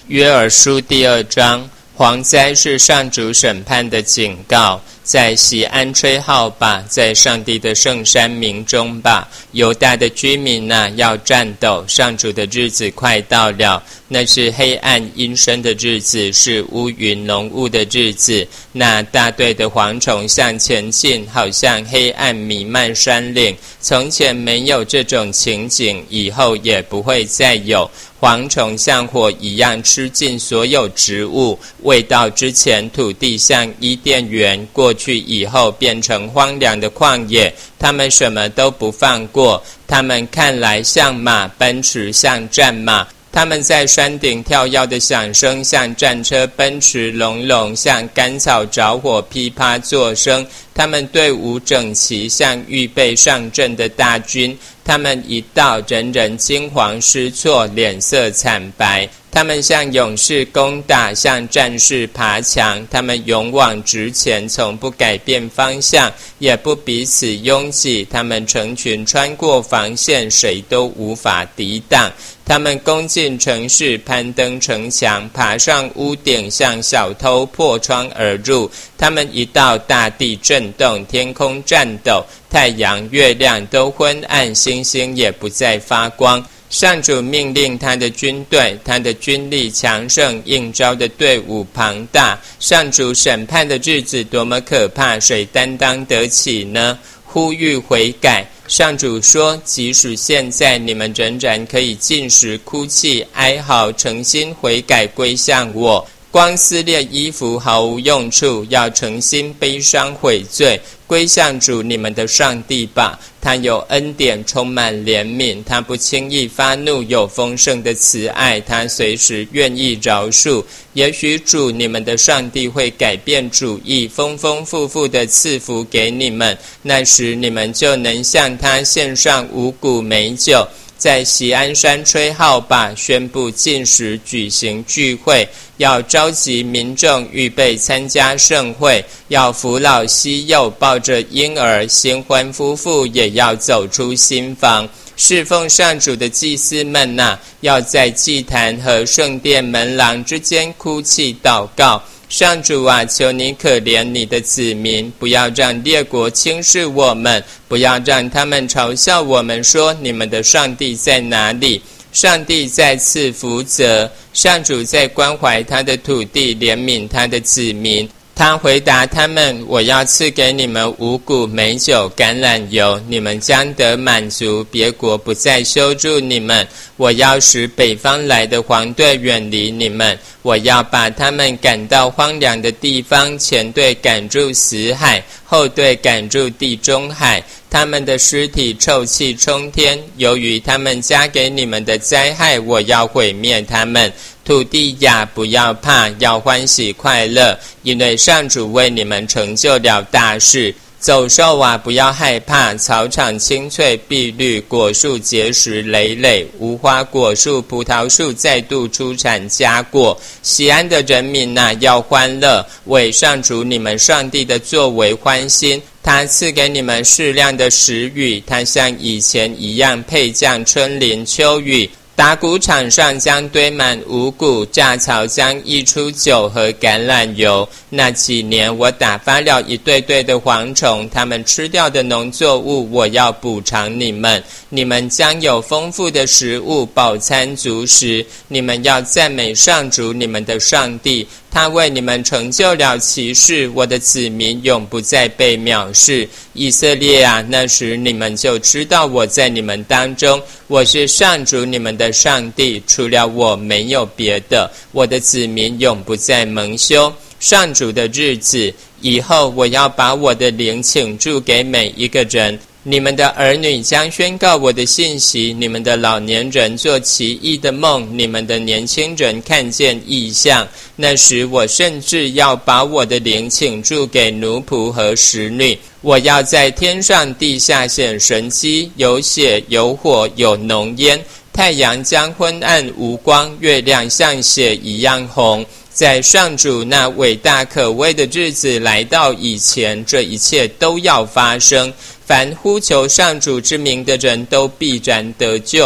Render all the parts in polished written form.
约珥书第2章，蝗灾是上主审判的警告。在锡安吹号吧，在上帝的圣山鸣钟吧，犹大的居民啊，要战斗，上主的日子快到了。那是黑暗阴深的日子，是乌云浓雾的日子。那大队的蝗虫向前进，好像黑暗弥漫山岭。从前没有这种情景，以后也不会再有。蝗虫像火一样吃尽所有植物，未到之前，土地像伊甸园，过去以后变成荒凉的旷野。他们什么都不放过，他们看来像马，奔驰像战马。他们在山顶跳跃的响声，像战车奔驰隆隆，像干草着火噼啪作声。他们队伍整齐，像预备上阵的大军。他们一到，人人惊惶失措，脸色惨白。他们像勇士攻打，像战士爬墙。他们勇往直前，从不改变方向，也不彼此拥挤。他们成群穿过防线，谁都无法抵挡。他们攻进城市，攀登城墙，爬上屋顶，像小偷破窗而入。他们一到，大地震动，天空颤抖，太阳、月亮都昏暗，星星也不再发光。上主命令他的军队，他的军力强盛，应召的队伍庞大。上主审判的日子多么可怕，谁担当得起呢？呼吁悔改。上主说，即使现在你们仍然可以禁食、哭泣、哀嚎，诚心悔改归向我。光撕裂衣服毫无用处，要诚心悲伤悔罪，归向主你们的上帝吧。他有恩典，充满怜悯，他不轻易发怒，有丰盛的慈爱，他随时愿意饶恕。也许主你们的上帝会改变主意，丰丰富富的赐福给你们，那时你们就能向他献上五谷美酒。在锡安山吹号吧，宣布禁食，举行聚会，要召集民众预备参加盛会，要扶老携幼，抱着婴儿，新婚夫妇也要走出新房。侍奉上主的祭司们啊，要在祭坛和圣殿门廊之间哭泣祷告。上主啊，求你可怜你的子民，不要让列国轻视我们，不要让他们嘲笑我们说，你们的上帝在哪里？上帝在赐福泽，上主在关怀他的土地，怜悯他的子民。他回答他们，我要赐给你们五谷美酒橄榄油，你们将得满足，别国不再羞辱你们。我要使北方来的蝗队远离你们，我要把他们赶到荒凉的地方，前队赶入死海，后队赶入地中海。他们的尸体臭气冲天，由于他们加给你们的灾害，我要毁灭他们。土地呀，不要怕，要欢喜快乐，因为上主为你们成就了大事。走兽啊，不要害怕，草场青翠碧绿，果树结实累累，无花果树、葡萄树再度出产佳果。锡安的人民啊，要欢乐，为上主你们上帝的作为欢心。他赐给你们适量的时雨，他像以前一样配降春霖秋雨。打谷场上将堆满五谷，架槽将溢出酒和橄榄油。那几年我打发了一对对的蝗虫，他们吃掉的农作物，我要补偿你们。你们将有丰富的食物，饱餐足食。你们要赞美上主你们的上帝，他为你们成就了奇事，我的子民永不再被藐视。以色列啊，那时你们就知道我在你们当中，我是上主你们的上帝，除了我没有别的。我的子民永不再蒙羞。上主的日子以后，我要把我的灵倾注给每一个人。你们的儿女将宣告我的信息，你们的老年人做奇异的梦，你们的年轻人看见异象。那时我甚至要把我的灵倾注给奴仆和使女。我要在天上地下显神迹，有血有火有浓烟，太阳将昏暗无光，月亮像血一样红。在上主那伟大可畏的日子来到以前，这一切都要发生。凡呼求上主之名的人都必然得救。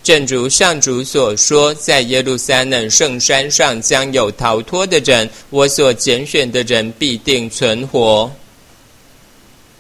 正如上主所说，在耶路撒冷圣山上将有逃脱的人，我所拣选的人必定存活。